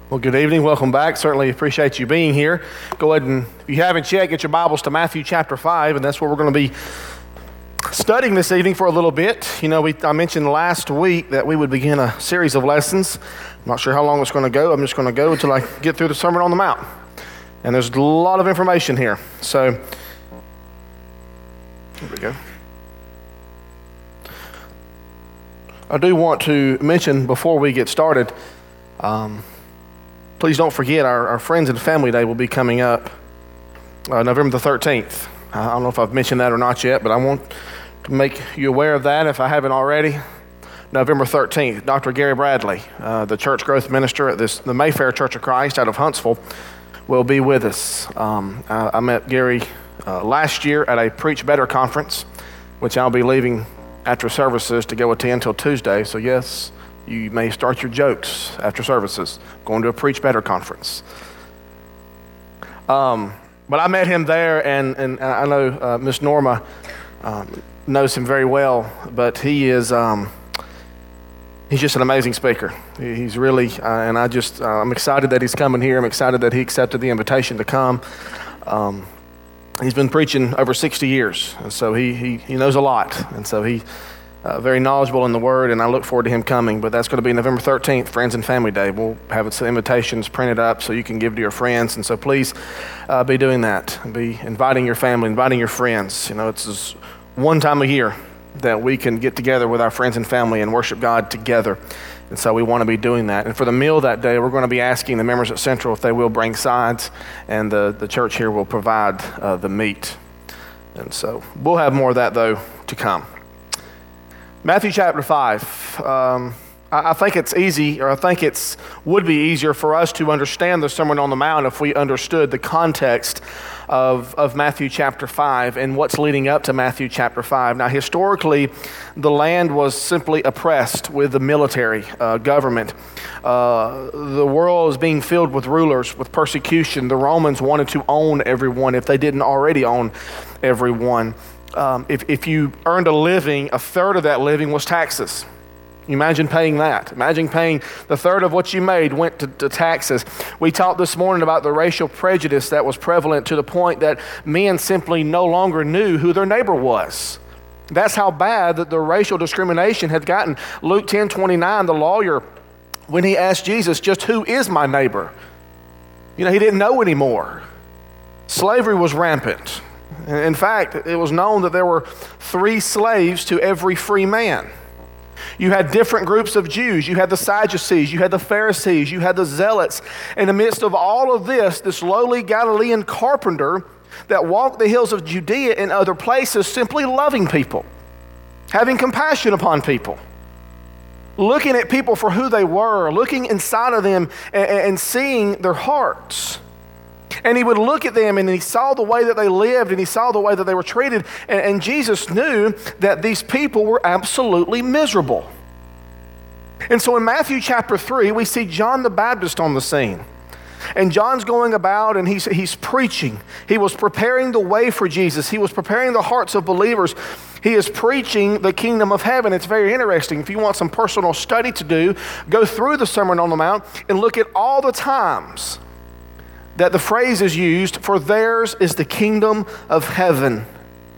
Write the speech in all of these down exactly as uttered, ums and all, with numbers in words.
Well, good evening. Welcome back. Certainly appreciate you being here. Go ahead and, if you haven't yet, get your Bibles to Matthew chapter five, and that's where we're going to be studying this evening for a little bit. You know, we, I mentioned last week that we would begin a series of lessons. I'm not sure how long it's going to go. I'm just going to go until I get through the Sermon on the Mount. And there's a lot of information here. So, here we go. I do want to mention before we get started, um, please don't forget our, our Friends and Family Day will be coming up uh, November the thirteenth. I don't know if I've mentioned that or not yet, but I want to make you aware of that if I haven't already. November thirteenth, Doctor Gary Bradley, uh, the church growth minister at this, the Mayfair Church of Christ out of Huntsville, will be with us. Um, I, I met Gary uh, last year at a Preach Better conference, which I'll be leaving after services to go attend till Tuesday. So yes, you may start your jokes after services, going to a Preach Better conference. Um, but I met him there, and, and I know uh, Miss Norma um, knows him very well, but he is, um, he's just an amazing speaker. He, he's really, uh, and I just, uh, I'm excited that he's coming here. I'm excited that he accepted the invitation to come. Um, he's been preaching over sixty years, and so he, he, he knows a lot, and so he, Uh, very knowledgeable in the Word, and I look forward to him coming. But that's going to be November thirteenth, Friends and Family Day. We'll have some invitations printed up so you can give to your friends, and so please uh, be doing that. Be inviting your family, inviting your friends. You know, it's just one time a year that we can get together with our friends and family and worship God together, and so we want to be doing that. And for the meal that day, we're going to be asking the members at Central if they will bring sides, and the, the church here will provide uh, the meat. And so we'll have more of that, though, to come. Matthew chapter five, um, I, I think it's easy, or I think it's would be easier for us to understand the Sermon on the Mount if we understood the context of, of Matthew chapter five and what's leading up to Matthew chapter five. Now, historically, the land was simply oppressed with the military uh, government. Uh, the world was being filled with rulers, with persecution. The Romans wanted to own everyone if they didn't already own everyone. Um, if, if you earned a living, a third of that living was taxes. You imagine paying that. Imagine paying the third of what you made went to, to taxes. We talked this morning about the racial prejudice that was prevalent to the point that men simply no longer knew who their neighbor was. That's how bad that the racial discrimination had gotten. Luke ten twenty-nine, the lawyer, when he asked Jesus, just who is my neighbor? You know, he didn't know anymore. Slavery was rampant. In fact, it was known that there were three slaves to every free man. You had different groups of Jews. You had the Sadducees, you had the Pharisees, you had the Zealots. In the midst of all of this, this lowly Galilean carpenter that walked the hills of Judea and other places simply loving people, having compassion upon people, looking at people for who they were, looking inside of them and, and seeing their hearts. And he would look at them and he saw the way that they lived and he saw the way that they were treated. And, and Jesus knew that these people were absolutely miserable. And so in Matthew chapter three, we see John the Baptist on the scene. And John's going about and he's, he's preaching. He was preparing the way for Jesus. He was preparing the hearts of believers. He is preaching the kingdom of heaven. It's very interesting. If you want some personal study to do, go through the Sermon on the Mount and look at all the times that the phrase is used, for theirs is the kingdom of heaven.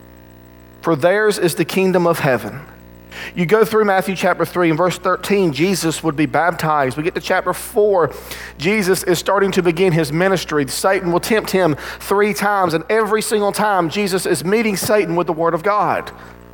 For theirs is the kingdom of heaven. You go through Matthew chapter three and verse thirteen, Jesus would be baptized. We get to chapter four, Jesus is starting to begin his ministry. Satan will tempt him three times, and every single time Jesus is meeting Satan with the word of God.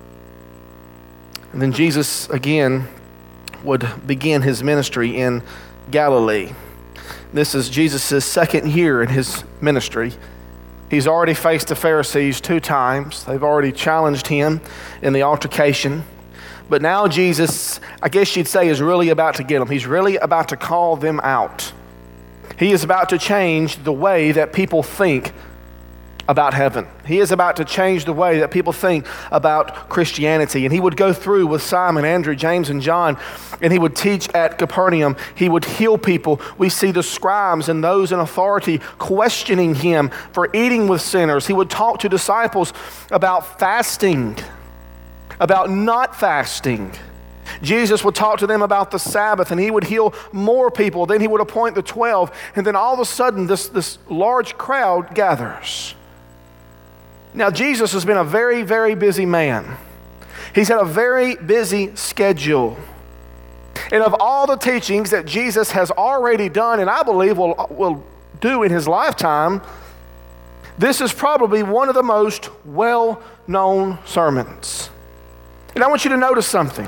And then Jesus again would begin his ministry in Galilee. This is Jesus' second year in his ministry. He's already faced the Pharisees two times. They've already challenged him in the altercation. But now Jesus, I guess you'd say, is really about to get them. He's really about to call them out. He is about to change the way that people think about heaven. He is about to change the way that people think about Christianity. And he would go through with Simon, Andrew, James, and John, and he would teach at Capernaum. He would heal people. We see the scribes and those in authority questioning him for eating with sinners. He would talk to disciples about fasting, about not fasting. Jesus would talk to them about the Sabbath, and he would heal more people. Then he would appoint the twelve, and then all of a sudden this, this large crowd gathers. Now, Jesus has been a very, very busy man. He's had a very busy schedule. And of all the teachings that Jesus has already done, and I believe will, will do in his lifetime, this is probably one of the most well-known sermons. And I want you to notice something.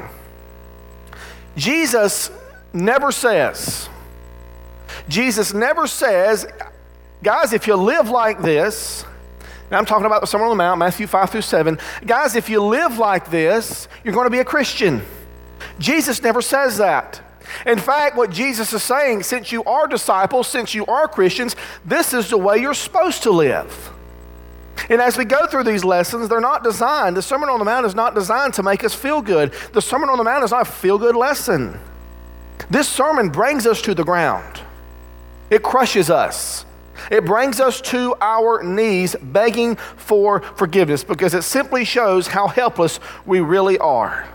Jesus never says, Jesus never says, guys, if you live like this, and I'm talking about the Sermon on the Mount, Matthew five through seven, guys, if you live like this, you're going to be a Christian. Jesus never says that. In fact, what Jesus is saying, since you are disciples, since you are Christians, this is the way you're supposed to live. And as we go through these lessons, they're not designed, the Sermon on the Mount is not designed to make us feel good. The Sermon on the Mount is not a feel-good lesson. This sermon brings us to the ground. It crushes us. It brings us to our knees begging for forgiveness because it simply shows how helpless we really are.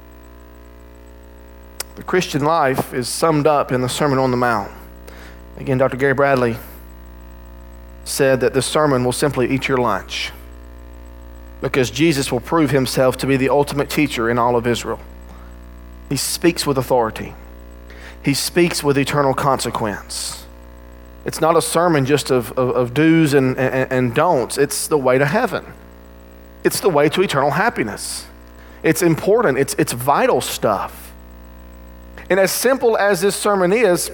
The Christian life is summed up in the Sermon on the Mount. Again, Doctor Gary Bradley said that this sermon will simply eat your lunch because Jesus will prove himself to be the ultimate teacher in all of Israel. He speaks with authority. He speaks with eternal consequence. It's not a sermon just of, of, of do's and, and, and don'ts. It's the way to heaven. It's the way to eternal happiness. It's important. It's, it's vital stuff. And as simple as this sermon is,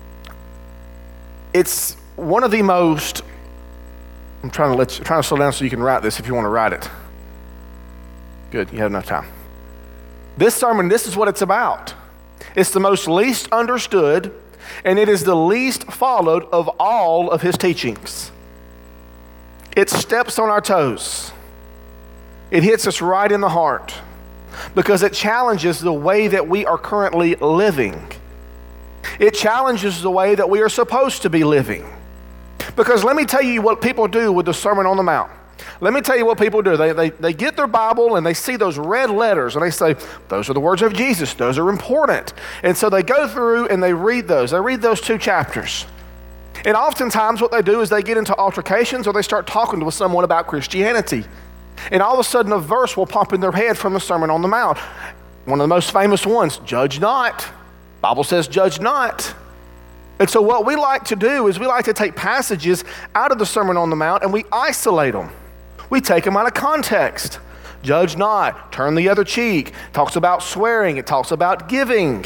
it's one of the most, I'm trying to let you, trying to slow down so you can write this if you want to write it. Good, you have enough time. This sermon, this is what it's about. It's the most least understood, and it is the least followed of all of his teachings. It steps on our toes. It hits us right in the heart because it challenges the way that we are currently living. It challenges the way that we are supposed to be living. Because let me tell you what people do with the Sermon on the Mount. Let me tell you what people do. They, they, they get their Bible and they see those red letters and they say, those are the words of Jesus. Those are important. And so they go through and they read those. They read those two chapters. And oftentimes what they do is they get into altercations or they start talking to someone about Christianity. And all of a sudden a verse will pop in their head from the Sermon on the Mount. One of the most famous ones, judge not. The Bible says judge not. And so what we like to do is we like to take passages out of the Sermon on the Mount and we isolate them. We take them out of context. Judge not, turn the other cheek. It talks about swearing, it talks about giving.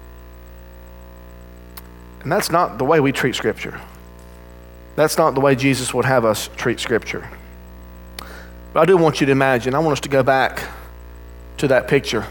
And that's not the way we treat Scripture. That's not the way Jesus would have us treat Scripture. But I do want you to imagine, I want us to go back to that picture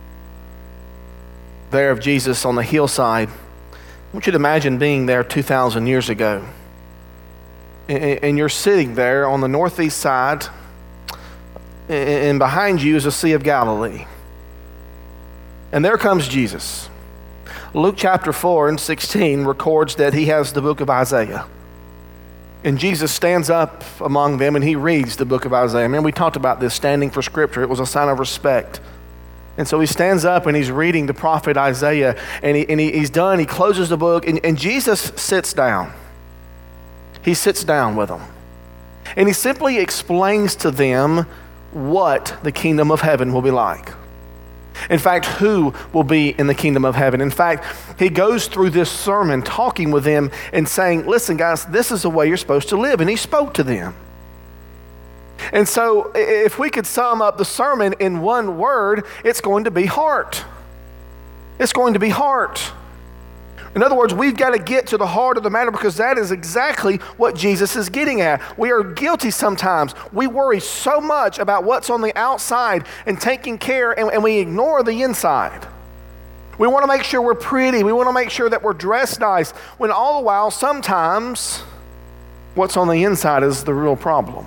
there of Jesus on the hillside. I want you to imagine being there two thousand years ago. And you're sitting there on the northeast side, and behind you is the Sea of Galilee. And there comes Jesus. Luke chapter four and sixteen records that he has the book of Isaiah. And Jesus stands up among them and he reads the book of Isaiah. Man, we talked about this, standing for Scripture. It was a sign of respect. And so he stands up and he's reading the prophet Isaiah, and, he, and he, he's done. He closes the book, and, and Jesus sits down. He sits down with them. And he simply explains to them what the kingdom of heaven will be like. In fact, who will be in the kingdom of heaven. In fact, he goes through this sermon talking with them and saying, listen guys, this is the way you're supposed to live. And he spoke to them. And so if we could sum up the sermon in one word, it's going to be heart. It's going to be heart. In other words, we've got to get to the heart of the matter because that is exactly what Jesus is getting at. We are guilty sometimes. We worry so much about what's on the outside and taking care, and, and we ignore the inside. We want to make sure we're pretty. We want to make sure that we're dressed nice, when all the while, sometimes, what's on the inside is the real problem.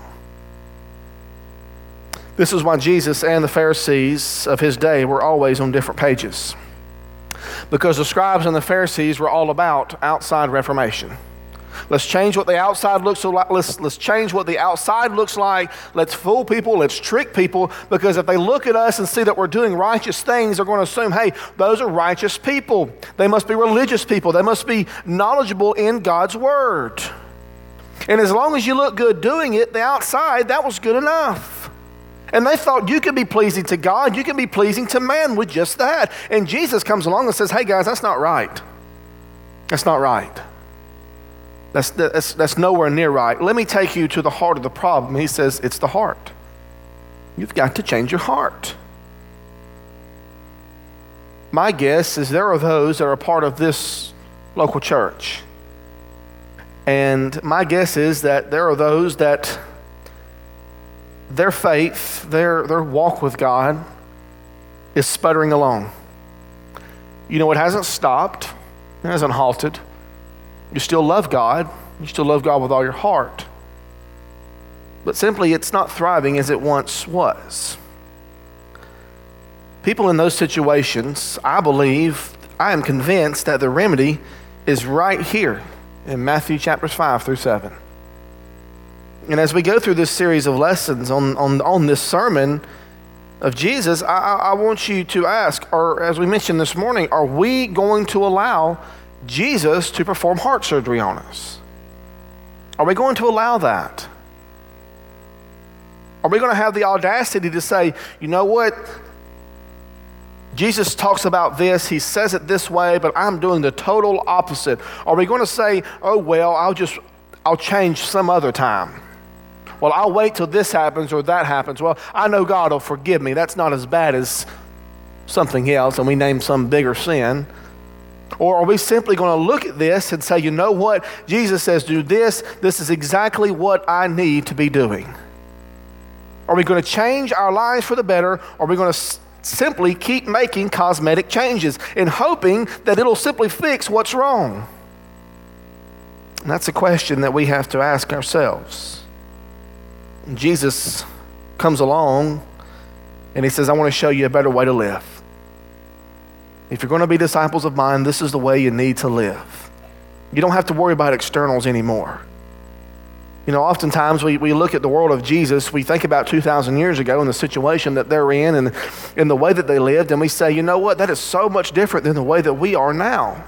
This is why Jesus and the Pharisees of his day were always on different pages. Because the scribes and the Pharisees were all about outside reformation. Let's change what the outside looks like. Let's, let's change what the outside looks like. Let's fool people. Let's trick people. Because if they look at us and see that we're doing righteous things, they're going to assume, hey, those are righteous people. They must be religious people. They must be knowledgeable in God's word. And as long as you look good doing it, the outside, that was good enough. And they thought you could be pleasing to God. You can be pleasing to man with just that. And Jesus comes along and says, hey guys, that's not right. That's not right. That's, that's, that's nowhere near right. Let me take you to the heart of the problem. He says, it's the heart. You've got to change your heart. My guess is there are those that are part of this local church. And my guess is that there are those that their faith, their, their walk with God is sputtering along. You know, it hasn't stopped. It hasn't halted. You still love God. You still love God with all your heart. But simply, it's not thriving as it once was. People in those situations, I believe, I am convinced that the remedy is right here in Matthew chapters five through seven. And as we go through this series of lessons on, on, on this sermon of Jesus, I, I want you to ask, or as we mentioned this morning, are we going to allow Jesus to perform heart surgery on us? Are we going to allow that? Are we going to have the audacity to say, you know what? Jesus talks about this, he says it this way, but I'm doing the total opposite. Are we going to say, oh, well, I'll just, I'll change some other time. Well, I'll wait till this happens or that happens. Well, I know God will forgive me. That's not as bad as something else, and we name some bigger sin. Or are we simply going to look at this and say, you know what? Jesus says, do this. This is exactly what I need to be doing. Are we going to change our lives for the better? Or are we going to s- simply keep making cosmetic changes and hoping that it'll simply fix what's wrong? And that's a question that we have to ask ourselves. And Jesus comes along and he says, I want to show you a better way to live. If you're going to be disciples of mine, this is the way you need to live. You don't have to worry about externals anymore. You know, oftentimes we, we look at the world of Jesus, we think about two thousand years ago and the situation that they're in and, and the way that they lived, and we say, you know what, that is so much different than the way that we are now.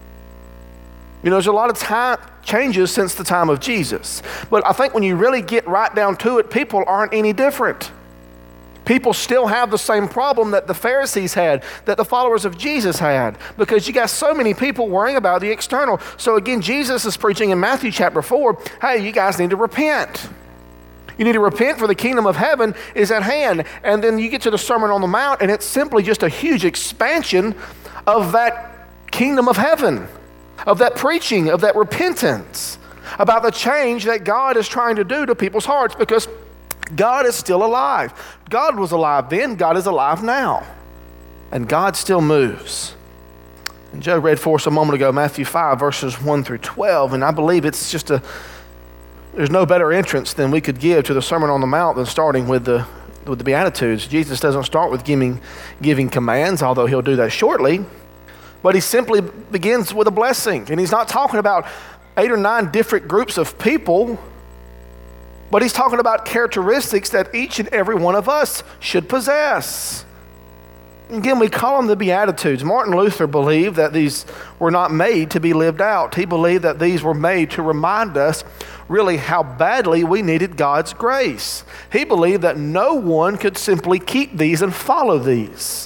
You know, there's a lot of time changes since the time of Jesus. But I think when you really get right down to it, people aren't any different. People still have the same problem that the Pharisees had, that the followers of Jesus had, because you got so many people worrying about the external. So again, Jesus is preaching in Matthew chapter four, hey, you guys need to repent. You need to repent, for the kingdom of heaven is at hand. And then you get to the Sermon on the Mount, and it's simply just a huge expansion of that kingdom of heaven, of that preaching, of that repentance, about the change that God is trying to do to people's hearts, because God is still alive. God was alive then, God is alive now. And God still moves. And Joe read for us a moment ago, Matthew five, verses one through twelve, and I believe it's just a, there's no better entrance than we could give to the Sermon on the Mount than starting with the with the Beatitudes. Jesus doesn't start with giving, giving commands, although he'll do that shortly, but he simply begins with a blessing. And he's not talking about eight or nine different groups of people, but he's talking about characteristics that each and every one of us should possess. Again, we call them the Beatitudes. Martin Luther believed that these were not made to be lived out. He believed that these were made to remind us really how badly we needed God's grace. He believed that no one could simply keep these and follow these.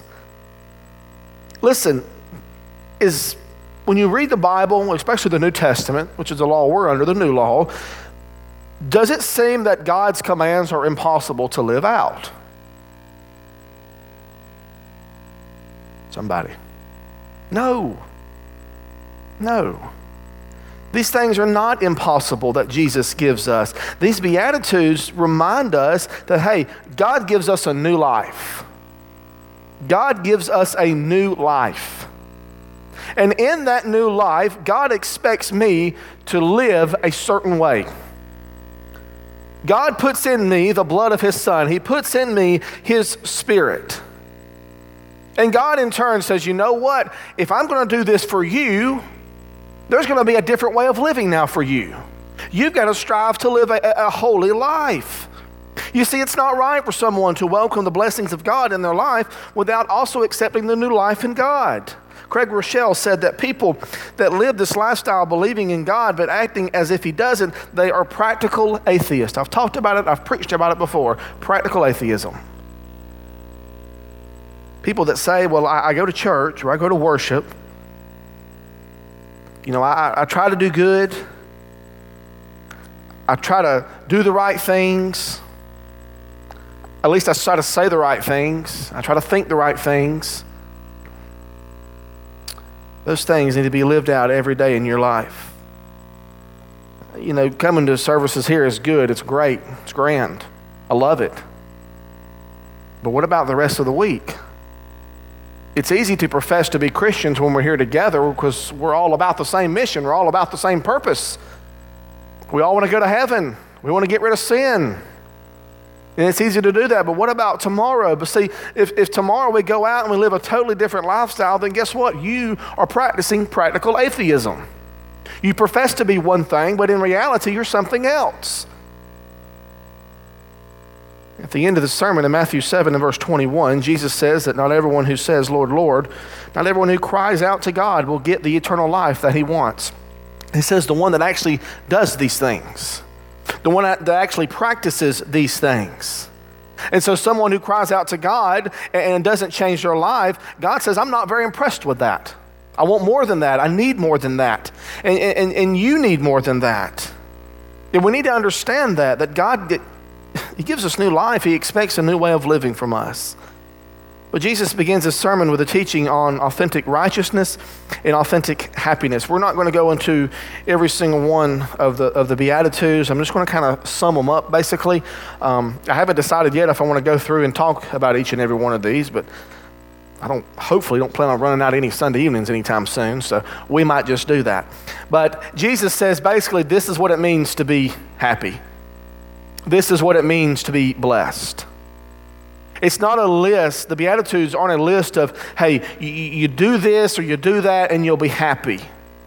Listen, is when you read the Bible, especially the New Testament, which is the law we're under, the new law, does it seem that God's commands are impossible to live out? Somebody. No. No. These things are not impossible that Jesus gives us. These Beatitudes remind us that, hey, God gives us a new life. God gives us a new life. And in that new life, God expects me to live a certain way. God puts in me the blood of his Son. He puts in me his Spirit. And God in turn says, you know what? If I'm going to do this for you, There's going to be a different way of living now for you. You've got to strive to live a, a holy life. You see, it's not right for someone to welcome the blessings of God in their life without also accepting the new life in God. Craig Rochelle said that people that live this lifestyle believing in God but acting as if he doesn't, they are practical atheists. I've talked about it, I've preached about it before. Practical atheism. People that say, well, I, I go to church or I go to worship. You know, I, I try to do good. I try to do the right things. At least I try to say the right things. I try to think the right things. Those things need to be lived out every day in your life. You know, coming to services here is good. It's great. It's grand. I love it. But what about the rest of the week? It's easy to profess to be Christians when we're here together because we're all about the same mission. We're all about the same purpose. We all want to go to heaven. We want to get rid of sin. And it's easy to do that, but what about tomorrow? But see, if, if tomorrow we go out and we live a totally different lifestyle, then guess what? You are practicing practical atheism. You profess to be one thing, but in reality, you're something else. At the end of the sermon in Matthew seven and verse twenty-one, Jesus says that not everyone who says, Lord, Lord, not everyone who cries out to God will get the eternal life that he wants. He says the one that actually does these things. The one that actually practices these things. And so someone who cries out to God and doesn't change their life, God says, I'm not very impressed with that. I want more than that. I need more than that. And, and, and you need more than that. And we need to understand that, that God, he gives us new life. He expects a new way of living from us. But Jesus begins his sermon with a teaching on authentic righteousness and authentic happiness. We're not going to go into every single one of the of the Beatitudes. I'm just going to kind of sum them up, basically. Um, I haven't decided yet if I want to go through and talk about each and every one of these, but I don't, hopefully don't plan on running out any Sunday evenings anytime soon, so we might just do that. But Jesus says basically this is what it means to be happy. This is what it means to be blessed. It's not a list. The Beatitudes aren't a list of, hey, you, you do this or you do that and you'll be happy.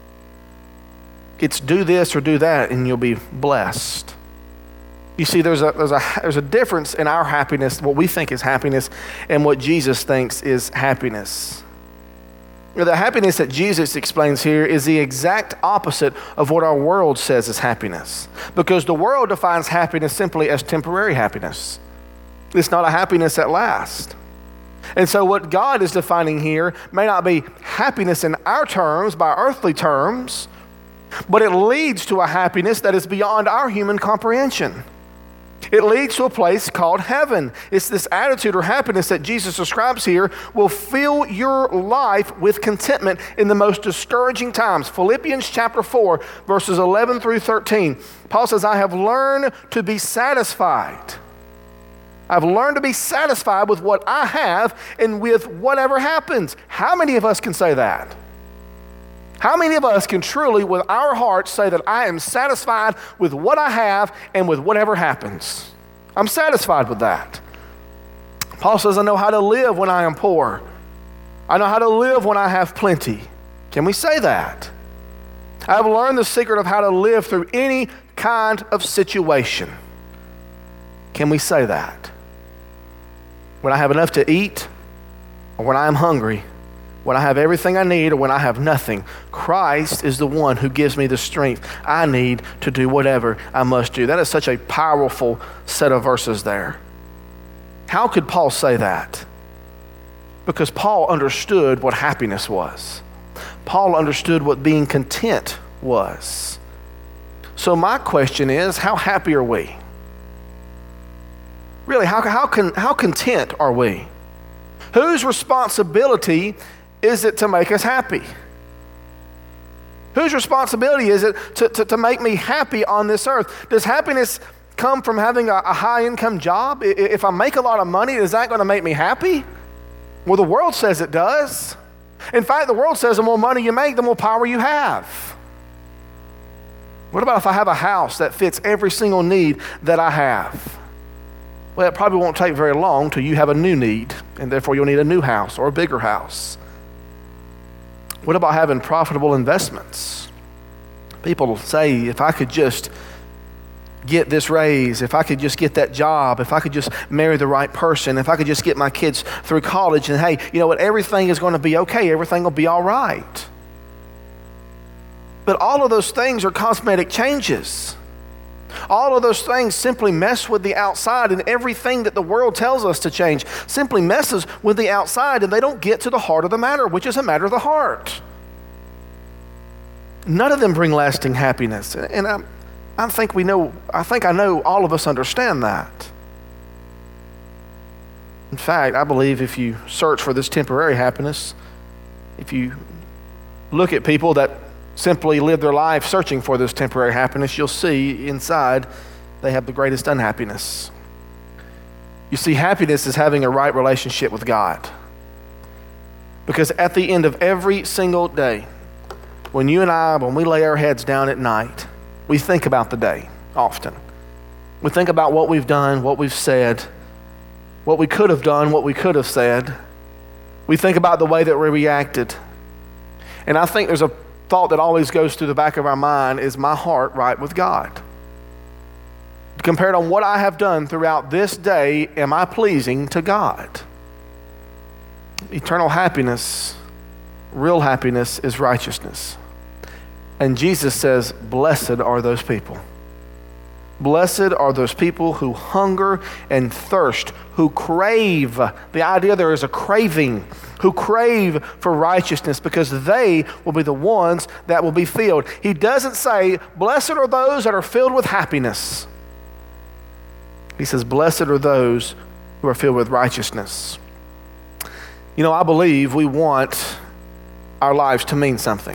It's do this or do that and you'll be blessed. You see, there's a, there's a, there's a difference in our happiness, what we think is happiness, and what Jesus thinks is happiness. You know, the happiness that Jesus explains here is the exact opposite of what our world says is happiness. Because the world defines happiness simply as temporary happiness. It's not a happiness that lasts. And so what God is defining here may not be happiness in our terms, by earthly terms, but it leads to a happiness that is beyond our human comprehension. It leads to a place called heaven. It's this attitude or happiness that Jesus describes here will fill your life with contentment in the most discouraging times. Philippians chapter four, verses eleven through thirteen. Paul says, I have learned to be satisfied. I've learned to be satisfied with what I have and with whatever happens. How many of us can say that? How many of us can truly, with our hearts, say that I am satisfied with what I have and with whatever happens? I'm satisfied with that. Paul says, I know how to live when I am poor. I know how to live when I have plenty. Can we say that? I've learned the secret of how to live through any kind of situation. Can we say that? When I have enough to eat, or when I am hungry, when I have everything I need, or when I have nothing, Christ is the one who gives me the strength I need to do whatever I must do. That is such a powerful set of verses there. How could Paul say that? Because Paul understood what happiness was. Paul understood what being content was. So my question is, how happy are we? Really, how, how, can, how content are we? Whose responsibility is it to make us happy? Whose responsibility is it to, to, to make me happy on this earth? Does happiness come from having a, a high-income job? If I make a lot of money, is that going to make me happy? Well, the world says it does. In fact, the world says the more money you make, the more power you have. What about if I have a house that fits every single need that I have? Well, it probably won't take very long till you have a new need, and therefore you'll need a new house or a bigger house. What about having profitable investments? People say, if I could just get this raise, if I could just get that job, if I could just marry the right person, if I could just get my kids through college, and hey, you know what, everything is going to be okay, everything will be all right. But all of those things are cosmetic changes. All of those things simply mess with the outside, and everything that the world tells us to change simply messes with the outside, and they don't get to the heart of the matter, which is a matter of the heart. None of them bring lasting happiness. And I, I think we know, I think I know all of us understand that. In fact, I believe if you search for this temporary happiness, if you look at people that simply live their life searching for this temporary happiness, you'll see inside they have the greatest unhappiness. You see, happiness is having a right relationship with God. Because at the end of every single day, when you and I, when we lay our heads down at night, we think about the day often. We think about what we've done, what we've said, what we could have done, what we could have said. We think about the way that we reacted. And I think there's a thought that always goes through the back of our mind, is my heart right with God? Compared on what I have done throughout this day, am I pleasing to God? Eternal happiness, real happiness, is righteousness. And Jesus says, blessed are those people. Blessed are those people who hunger and thirst, who crave. The idea there is a craving, who crave for righteousness, because they will be the ones that will be filled. He doesn't say, blessed are those that are filled with happiness. He says, blessed are those who are filled with righteousness. You know, I believe we want our lives to mean something.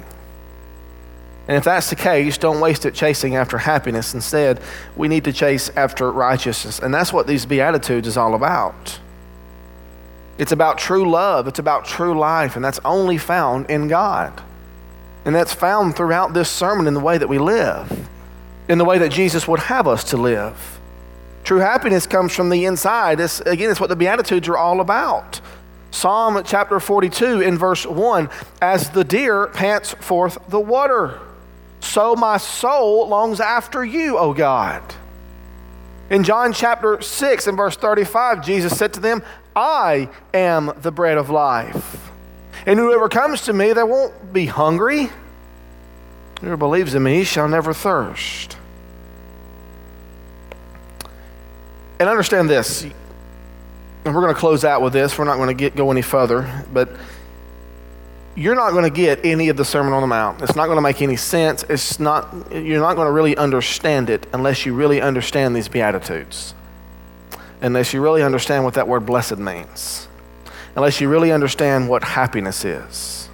And if that's the case, don't waste it chasing after happiness. Instead, we need to chase after righteousness. And that's what these Beatitudes is all about. It's about true love. It's about true life. And that's only found in God. And that's found throughout this sermon in the way that we live, in the way that Jesus would have us to live. True happiness comes from the inside. This, again, it's what the Beatitudes are all about. Psalm chapter forty-two in verse one, as the deer pants forth the water, so my soul longs after you, O God. In John chapter six and verse thirty-five, Jesus said to them, I am the bread of life. And whoever comes to me, they won't be hungry. Whoever believes in me shall never thirst. And understand this, and we're going to close out with this. We're not going to get go any further, but you're not going to get any of the Sermon on the Mount. It's not going to make any sense. It's not. You're not going to really understand it unless you really understand these Beatitudes, unless you really understand what that word blessed means, unless you really understand what happiness is.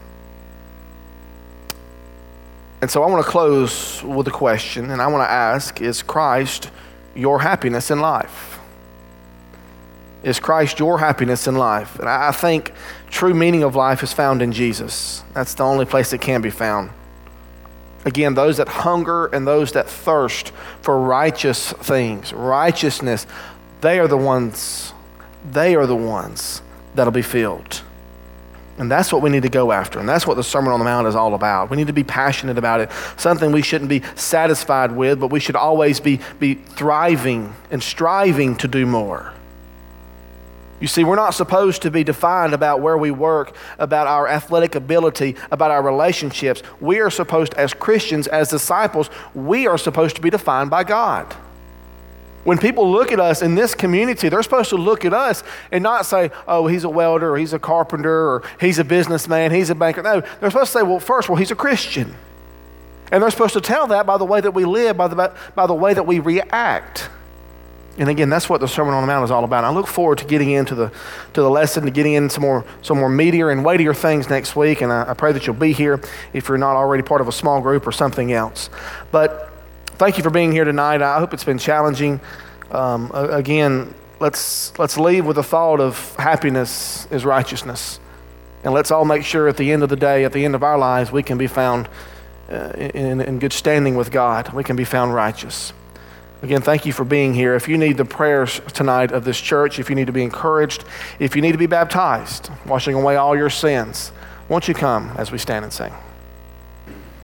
And so I want to close with a question, and I want to ask, is Christ your happiness in life? Is Christ your happiness in life? And I think true meaning of life is found in Jesus. That's the only place it can be found. Again, those that hunger and those that thirst for righteous things, righteousness, they are the ones, they are the ones that'll be filled. And that's what we need to go after. And that's what the Sermon on the Mount is all about. We need to be passionate about it. Something we shouldn't be satisfied with, but we should always be, be thriving and striving to do more. You see, we're not supposed to be defined about where we work, about our athletic ability, about our relationships. We are supposed, as Christians, as disciples, we are supposed to be defined by God. When people look at us in this community, they're supposed to look at us and not say, oh, he's a welder, or he's a carpenter, or he's a businessman, he's a banker. No, they're supposed to say, well, first, well, he's a Christian. And they're supposed to tell that by the way that we live, by the, by the way that we react. And again, that's what the Sermon on the Mount is all about. I look forward to getting into the to the lesson, to getting into some more some more meatier and weightier things next week. And I, I pray that you'll be here if you're not already part of a small group or something else. But thank you for being here tonight. I hope it's been challenging. Um, again, let's let's leave with the thought of happiness is righteousness, and let's all make sure at the end of the day, at the end of our lives, we can be found uh, in, in good standing with God. We can be found righteous. Again, thank you for being here. If you need the prayers tonight of this church, if you need to be encouraged, if you need to be baptized, washing away all your sins, won't you come as we stand and sing?